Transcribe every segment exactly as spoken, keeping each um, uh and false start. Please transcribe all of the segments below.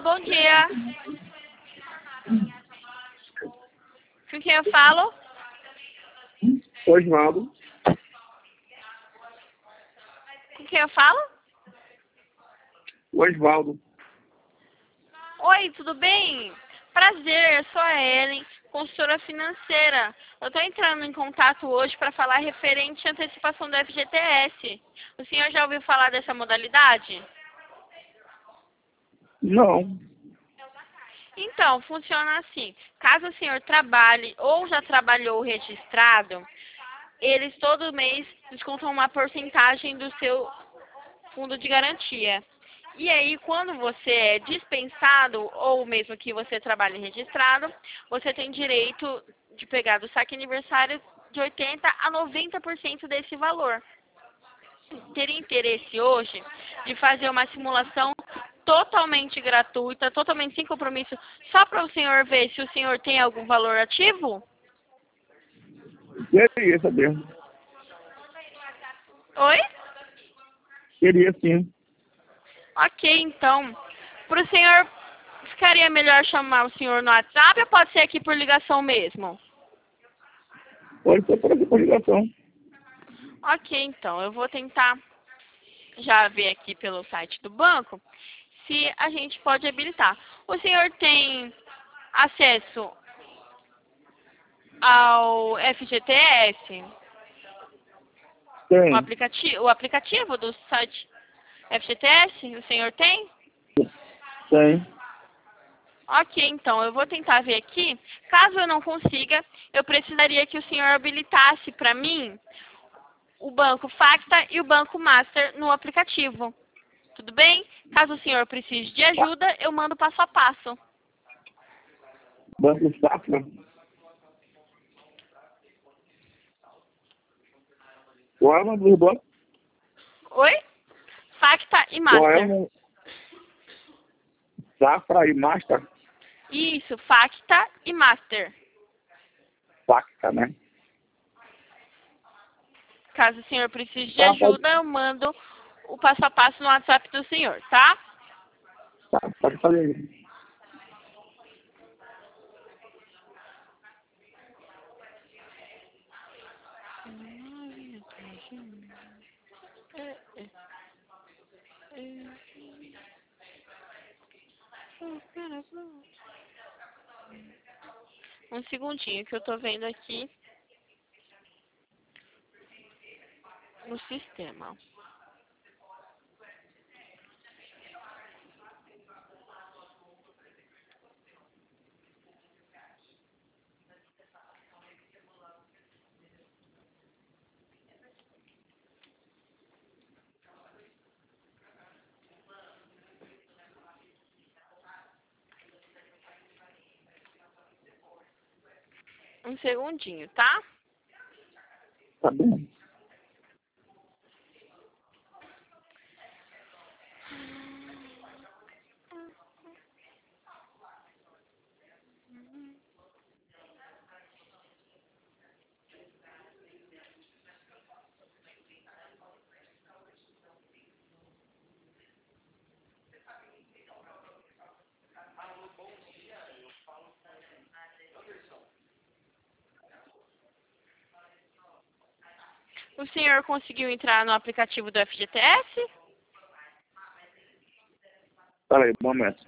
bom dia. Com quem eu falo? Osvaldo. Com quem eu falo? Osvaldo. Oi, tudo bem? Prazer, eu sou a Ellen, consultora financeira. Eu estou entrando em contato hoje para falar referente à antecipação do F G T S. O senhor já ouviu falar dessa modalidade? Não. Então, funciona assim. Caso o senhor trabalhe ou já trabalhou registrado, eles todo mês descontam uma porcentagem do seu fundo de garantia. E aí, quando você é dispensado, ou mesmo que você trabalhe registrado, você tem direito de pegar do saque aniversário de oitenta por cento a noventa por cento desse valor. Teria interesse hoje de fazer uma simulação totalmente gratuita, totalmente sem compromisso, só para o senhor ver se o senhor tem algum valor ativo? Queria saber. Oi? Queria sim. Ok, então. Para o senhor, ficaria melhor chamar o senhor no WhatsApp ou pode ser aqui por ligação mesmo? Pode ser por aqui por ligação. Ok, então. Eu vou tentar já ver aqui pelo site do banco se a gente pode habilitar. O senhor tem acesso ao F G T S? O Tem. aplicativo, o aplicativo do site F G T S? O senhor tem? Tem. Ok, então, eu vou tentar ver aqui. Caso eu não consiga, eu precisaria que o senhor habilitasse para mim o banco Facta e o banco Master no aplicativo. Tudo bem? Caso o senhor precise de ajuda, eu mando passo a passo. Banco Safra. Qual é o nome do banco? Oi? Facta e Qual é o Master. nome? Safra e Master? Isso, Facta e Master. Facta, né? Caso o senhor precise de Tá, pode, ajuda, eu mando o passo a passo no WhatsApp do senhor, tá? tá, pode fazer isso. Um segundinho que eu tô vendo aqui no sistema. Um segundinho, tá? Tá bem. O senhor conseguiu entrar no aplicativo do F G T S? Pera aí, um momento.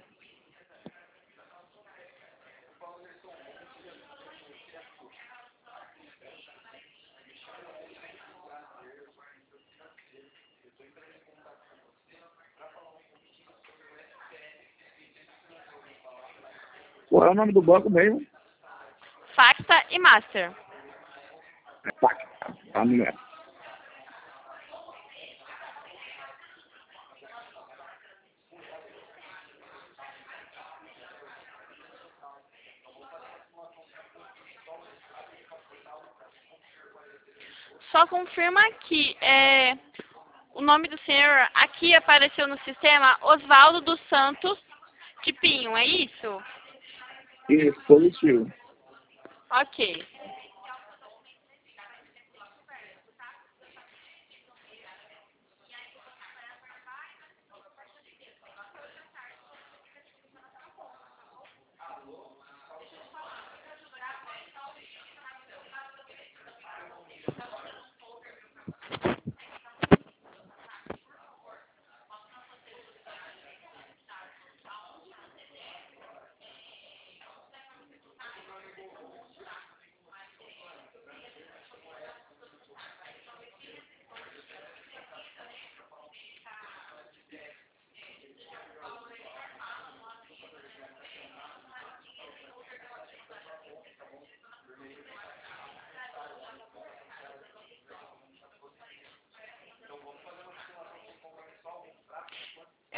Qual é o nome do banco mesmo? Facta e Master. É Facta. Tá, um momento. Só confirma aqui, é, o nome do senhor aqui apareceu no sistema Osvaldo dos Santos de Pinho, é isso? Isso, positivo. Ok.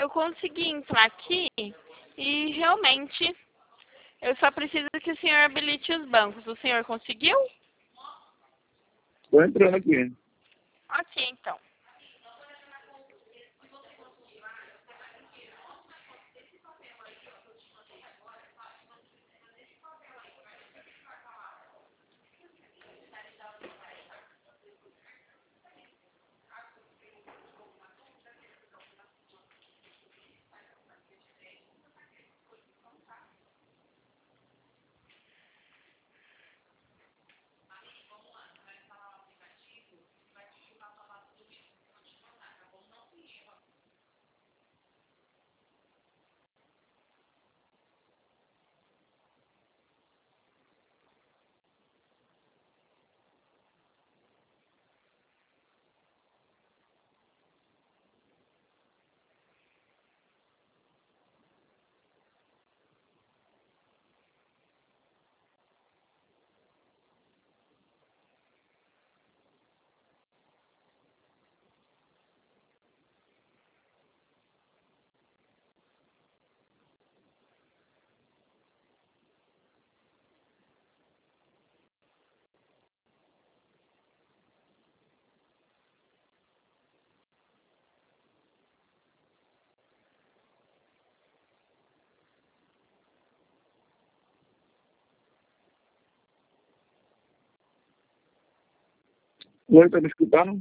eu consegui entrar aqui e realmente eu só preciso que o senhor habilite os bancos. O senhor conseguiu? Estou entrando aqui. Ok, então. Oi, tá me escutando?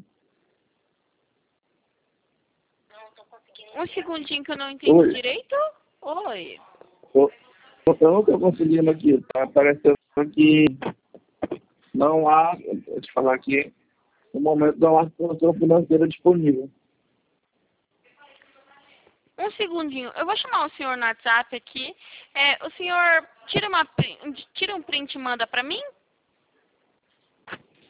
Um segundinho que eu não entendi Oi. direito. Oi. Eu eu não estou conseguindo aqui. Tá aparecendo que não há, vou te falar aqui, no momento não há situação financeira disponível. Um segundinho. Eu vou chamar o senhor no WhatsApp aqui. É, o senhor tira, uma, pri- tira um print e manda pra mim?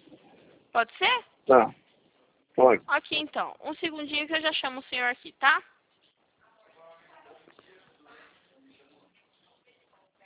Pode ser? Tá, pode. Ok, então. Um segundinho que eu já chamo o senhor aqui, tá?